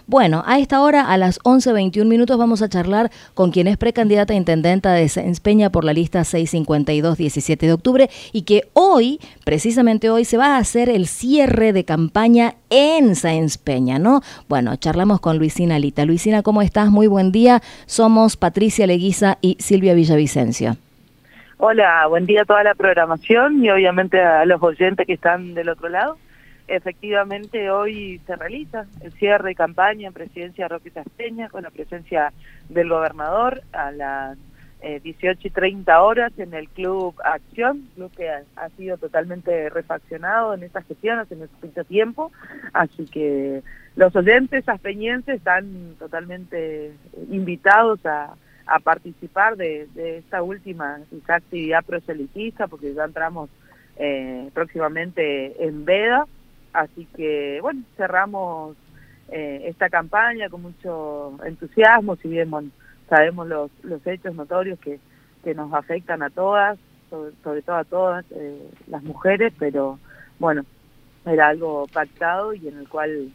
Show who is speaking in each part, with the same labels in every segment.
Speaker 1: Bueno, a esta hora, a las 11:21 vamos a charlar con quien es precandidata a intendenta de Sáenz Peña por la lista 652, 17 de octubre, y que hoy, precisamente hoy, se va a hacer el cierre de campaña en Sáenz Peña, ¿no? Bueno, charlamos con Luisina Lita. Luisina, ¿cómo estás? Muy buen día. Somos Patricia Leguiza y Silvia Villavicencio.
Speaker 2: Hola, buen día a toda la programación y obviamente a los oyentes que están del otro lado. Efectivamente, hoy se realiza el cierre de campaña en Presidencia Roque Sáenz Peña con la presencia del gobernador a las 18:30 en el Club Acción, club que ha sido totalmente refaccionado en estas gestiones en este tiempo, así que los oyentes aspeñenses están totalmente invitados a participar de esta última quizá actividad proselitista, porque ya entramos próximamente en veda, así que bueno, cerramos esta campaña con mucho entusiasmo, si bien bueno, sabemos los hechos notorios que nos afectan a todas, sobre todo a todas las mujeres, pero bueno, era algo pactado y en el cual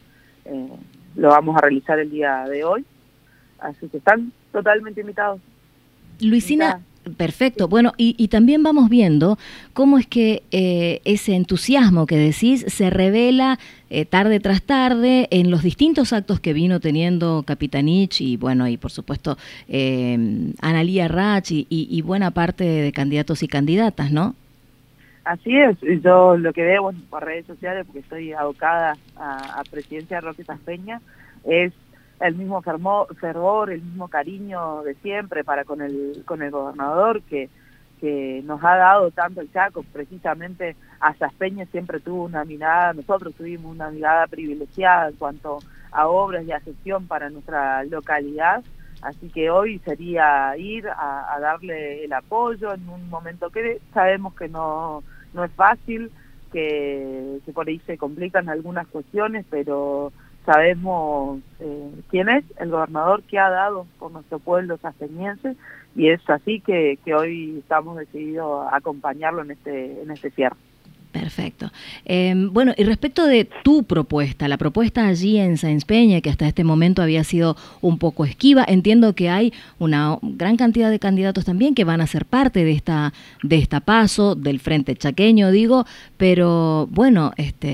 Speaker 2: lo vamos a realizar el día de hoy, así que están totalmente invitados.
Speaker 1: Luisina, perfecto. Bueno, y también vamos viendo cómo es que ese entusiasmo que decís se revela tarde tras tarde en los distintos actos que vino teniendo Capitanich y bueno, y por supuesto Analía Rach y buena parte de candidatos y candidatas, ¿no?
Speaker 2: Así es, yo lo que veo por redes sociales, porque estoy abocada a Presidencia Roque Sáenz Peña, es el mismo fervor, el mismo cariño de siempre para con el gobernador que nos ha dado tanto el Chaco. Precisamente a Sáenz Peña siempre tuvo una mirada, nosotros tuvimos una mirada privilegiada en cuanto a obras y a gestión para nuestra localidad, así que hoy sería ir a darle el apoyo en un momento que sabemos que no es fácil, que por ahí se complican algunas cuestiones, pero sabemos quién es el gobernador que ha dado por nuestro pueblo sanpeñense y es así que hoy estamos decididos a acompañarlo en este cierre.
Speaker 1: Perfecto. Bueno, y respecto de tu propuesta, la propuesta allí en Sáenz Peña, que hasta este momento había sido un poco esquiva, entiendo que hay una gran cantidad de candidatos también que van a ser parte de esta paso, del Frente Chaqueño, digo, pero bueno,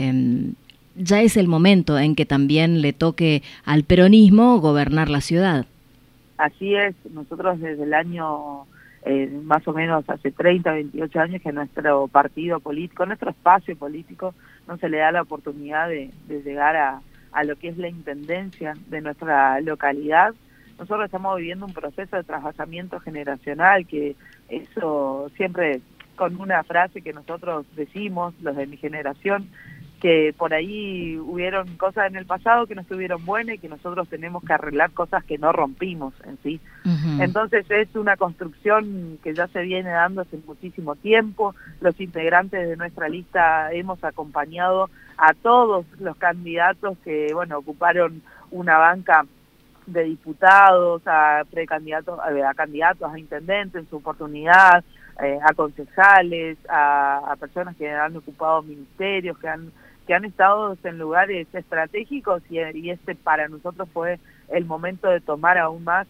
Speaker 1: ya es el momento en que también le toque al peronismo gobernar la ciudad.
Speaker 2: Así es, nosotros desde el año más o menos hace 30, 28 años que nuestro partido político, nuestro espacio político no se le da la oportunidad de llegar a lo que es la intendencia de nuestra localidad. Nosotros estamos viviendo un proceso de trasvasamiento generacional, que eso siempre con una frase que nosotros decimos, los de mi generación, que por ahí hubieron cosas en el pasado que no estuvieron buenas y que nosotros tenemos que arreglar cosas que no rompimos en sí. Uh-huh. Entonces es una construcción que ya se viene dando hace muchísimo tiempo. Los integrantes de nuestra lista hemos acompañado a todos los candidatos que, bueno, ocuparon una banca de diputados, a precandidatos, a candidatos, a intendentes en su oportunidad, a concejales, a personas que han ocupado ministerios, que han estado en lugares estratégicos y este para nosotros fue el momento de tomar aún más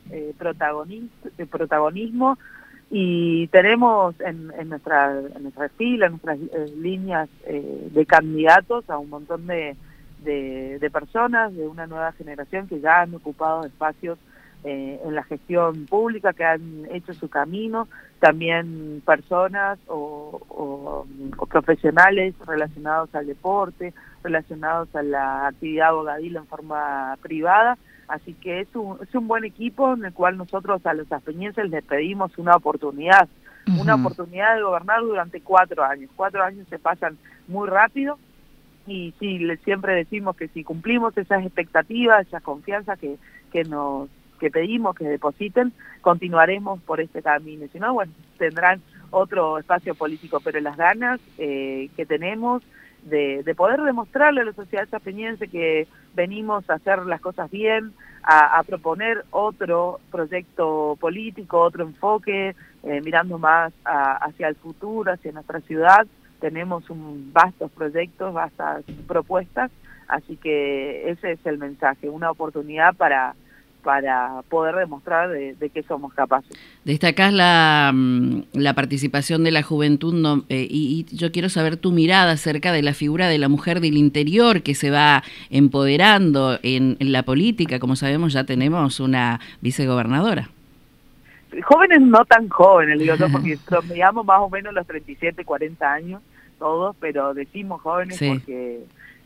Speaker 2: protagonismo y tenemos en nuestra fila, en nuestras líneas de candidatos a un montón de personas de una nueva generación que ya han ocupado espacios en la gestión pública, que han hecho su camino, también personas o profesionales relacionados al deporte, relacionados a la actividad abogadil en forma privada, así que es un buen equipo en el cual nosotros a los aspeñenses les pedimos una oportunidad, uh-huh. Una oportunidad de gobernar durante 4 años. 4 años se pasan muy rápido y sí, siempre decimos que si cumplimos esas expectativas, esa confianza que pedimos que depositen, continuaremos por este camino. Si no, bueno, tendrán otro espacio político, pero las ganas que tenemos de poder demostrarle a la sociedad sanpeñense que venimos a hacer las cosas bien, a proponer otro proyecto político, otro enfoque, mirando más hacia el futuro, hacia nuestra ciudad. Tenemos vastos proyectos, vastas propuestas, Así que ese es el mensaje, una oportunidad para poder demostrar de qué somos capaces.
Speaker 3: Destacás la participación de la juventud, ¿no? Y yo quiero saber tu mirada acerca de la figura de la mujer del interior que se va empoderando en la política. Como sabemos, ya tenemos una vicegobernadora.
Speaker 2: Jóvenes no tan jóvenes, digo yo, porque promediamos más o menos los 37, 40 años todos, pero decimos jóvenes sí, porque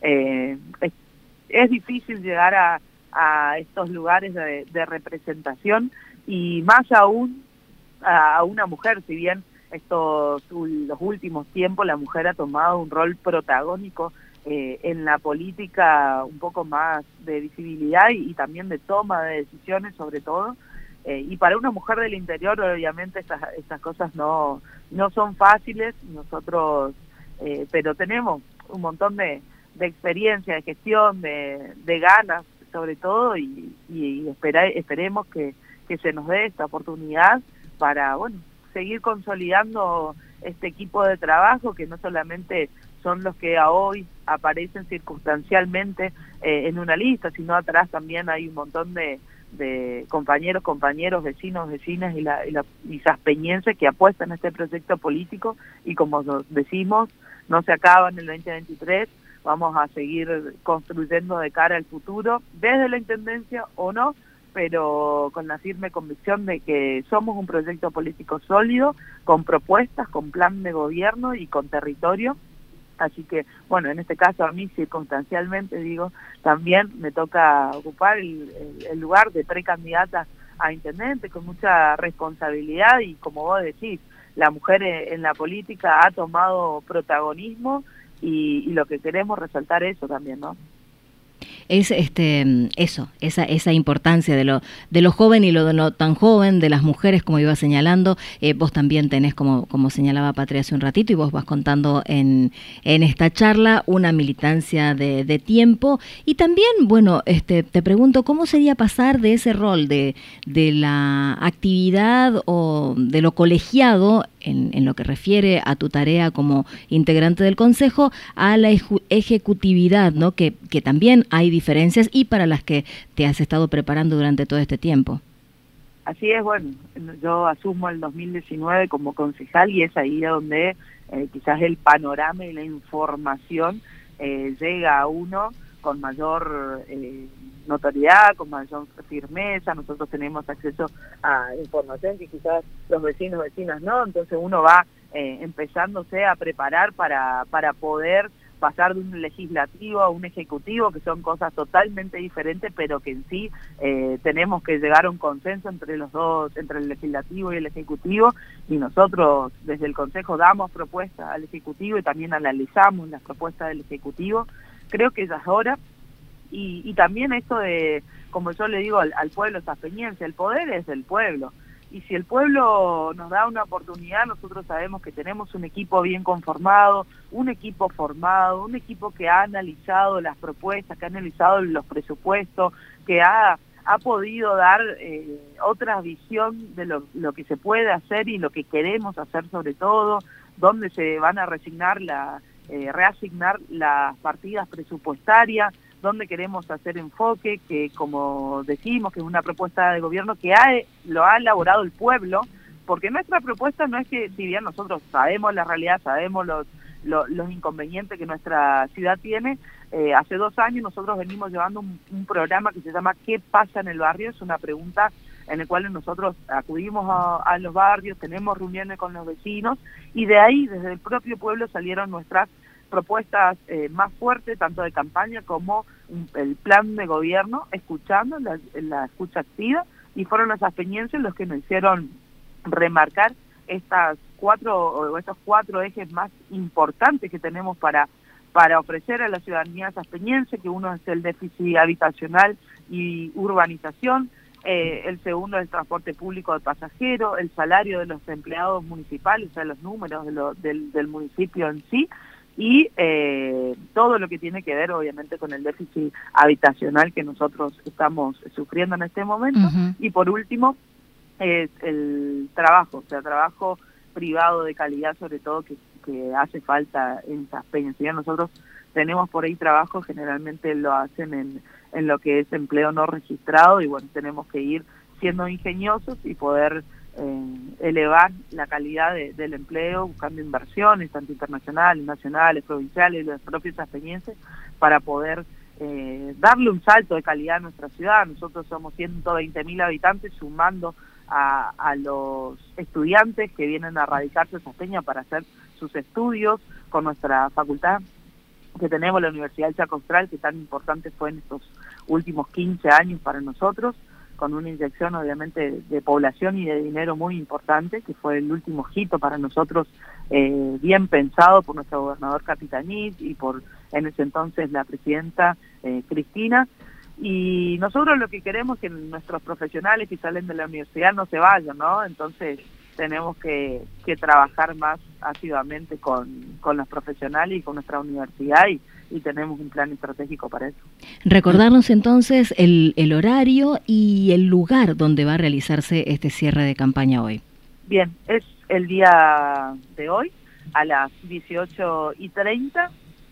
Speaker 2: es difícil llegar a estos lugares de representación y más aún a una mujer, si bien los últimos tiempos la mujer ha tomado un rol protagónico en la política, un poco más de visibilidad y también de toma de decisiones sobre todo, y para una mujer del interior obviamente estas cosas no son fáciles, nosotros pero tenemos un montón de experiencia, de gestión, de ganas sobre todo, y esperemos que se nos dé esta oportunidad para, bueno, seguir consolidando este equipo de trabajo, que no solamente son los que a hoy aparecen circunstancialmente en una lista, sino atrás también hay un montón de compañeros, vecinos, vecinas y saspeñenses que apuestan a este proyecto político, y como nos decimos, no se acaba en el 2023, vamos a seguir construyendo de cara al futuro, desde la Intendencia o no, pero con la firme convicción de que somos un proyecto político sólido, con propuestas, con plan de gobierno y con territorio. Así que, bueno, en este caso a mí circunstancialmente, digo, también me toca ocupar el lugar de precandidata a intendente con mucha responsabilidad, y como vos decís, la mujer en la política ha tomado protagonismo, y lo que queremos resaltar eso también, ¿no?
Speaker 1: Es esa importancia de lo joven y lo de no tan joven, de las mujeres, como iba señalando. Vos también tenés, como señalaba Patria hace un ratito, y vos vas contando en esta charla, una militancia de tiempo. Y también, bueno, te pregunto, ¿cómo sería pasar de ese rol de la actividad o de lo colegiado en lo que refiere a tu tarea como integrante del Consejo a la ejecutividad, ¿no? Que también hay diferencias y para las que te has estado preparando durante todo este tiempo?
Speaker 2: Así es, bueno, yo asumo el 2019 como concejal, y es ahí donde quizás el panorama y la información llega a uno con mayor notoriedad, con mayor firmeza. Nosotros tenemos acceso a información que quizás los vecinas no, entonces uno va empezándose a preparar para poder pasar de un legislativo a un ejecutivo, que son cosas totalmente diferentes, pero que en sí tenemos que llegar a un consenso entre los dos, entre el legislativo y el ejecutivo, y nosotros desde el Consejo damos propuestas al ejecutivo y también analizamos las propuestas del ejecutivo. Creo que ya es hora, y también esto de, como yo le digo al pueblo saspeñense, el poder es del pueblo. Y si el pueblo nos da una oportunidad, nosotros sabemos que tenemos un equipo bien conformado, un equipo formado, un equipo que ha analizado las propuestas, que ha analizado los presupuestos, que ha podido dar otra visión de lo que se puede hacer y lo que queremos hacer sobre todo, dónde se van a reasignar las partidas presupuestarias, dónde queremos hacer enfoque, que como decimos, que es una propuesta de gobierno que lo ha elaborado el pueblo, porque nuestra propuesta no es que, si bien nosotros sabemos la realidad, sabemos los inconvenientes que nuestra ciudad tiene, hace 2 años nosotros venimos llevando un programa que se llama ¿Qué pasa en el barrio? Es una pregunta en la cual nosotros acudimos a los barrios, tenemos reuniones con los vecinos, y de ahí, desde el propio pueblo, salieron nuestras propuestas más fuertes, tanto de campaña como el plan de gobierno, escuchando la escucha activa, y fueron los saspeñenses los que nos hicieron remarcar estos 4 ejes más importantes que tenemos para ofrecer a la ciudadanía saspeñense, que uno es el déficit habitacional y urbanización, el segundo es el transporte público de pasajeros, el salario de los empleados municipales, o sea, los números del municipio en sí, y todo lo que tiene que ver obviamente con el déficit habitacional que nosotros estamos sufriendo en este momento. Y por último es el trabajo, o sea, trabajo privado de calidad, sobre todo que hace falta en Saspeña. Si bien nosotros tenemos por ahí trabajo, generalmente lo hacen en lo que es empleo no registrado, y bueno, tenemos que ir siendo ingeniosos y poder elevar la calidad del empleo, buscando inversiones, tanto internacionales, nacionales, provinciales, los propios atenienses, para poder darle un salto de calidad a nuestra ciudad. Nosotros somos 120.000 habitantes, sumando a los estudiantes que vienen a radicarse en Salteña para hacer sus estudios con nuestra facultad que tenemos, la Universidad del Chaco Austral, que tan importante fue en estos últimos 15 años para nosotros, con una inyección obviamente de población y de dinero muy importante, que fue el último hito para nosotros, bien pensado por nuestro gobernador Capitanich y por en ese entonces la presidenta Cristina. Y nosotros lo que queremos es que nuestros profesionales que salen de la universidad no se vayan, ¿no? Entonces tenemos que trabajar más asiduamente con los profesionales y con nuestra universidad, y tenemos un plan estratégico para eso.
Speaker 1: Recordarnos entonces el horario y el lugar donde va a realizarse este cierre de campaña hoy.
Speaker 2: Bien, es el día de hoy a las 18:30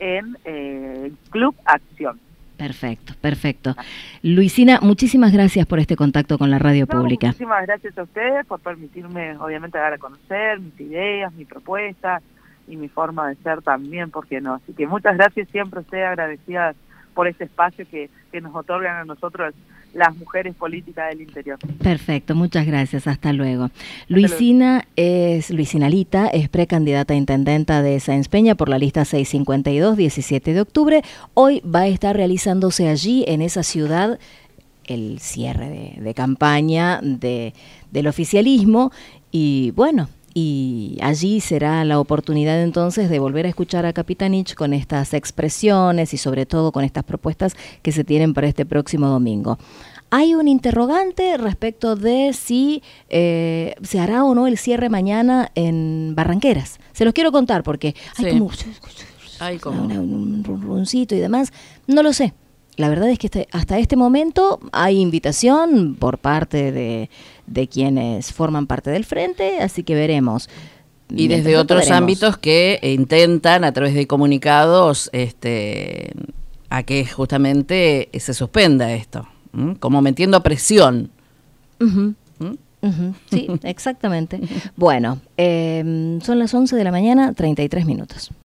Speaker 2: en Club Acción.
Speaker 1: Perfecto, perfecto. Luisina, muchísimas gracias por este contacto con la radio pública.
Speaker 2: Muchísimas gracias a ustedes por permitirme, obviamente, dar a conocer mis ideas, mis propuestas y mi forma de ser también, ¿por qué no? Así que muchas gracias, siempre estoy agradecida por este espacio que nos otorgan a nosotros las mujeres políticas del interior.
Speaker 1: Perfecto, muchas gracias, hasta luego. Luisina Lita, es precandidata a intendenta de Sáenz Peña por la lista 652, 17 de octubre. Hoy va a estar realizándose allí, en esa ciudad, el cierre de campaña del oficialismo, y bueno, y allí será la oportunidad entonces de volver a escuchar a Capitanich con estas expresiones y sobre todo con estas propuestas que se tienen para este próximo domingo. Hay un interrogante respecto de si se hará o no el cierre mañana en Barranqueras. Se los quiero contar porque hay como un runruncito y demás. No lo sé. La verdad es que hasta este momento hay invitación por parte de quienes forman parte del frente, así que veremos.
Speaker 3: Y desde otros ámbitos que intentan a través de comunicados a que justamente se suspenda esto, como metiendo presión.
Speaker 1: Sí, exactamente. Bueno, son las 11 de la mañana, 33 minutos.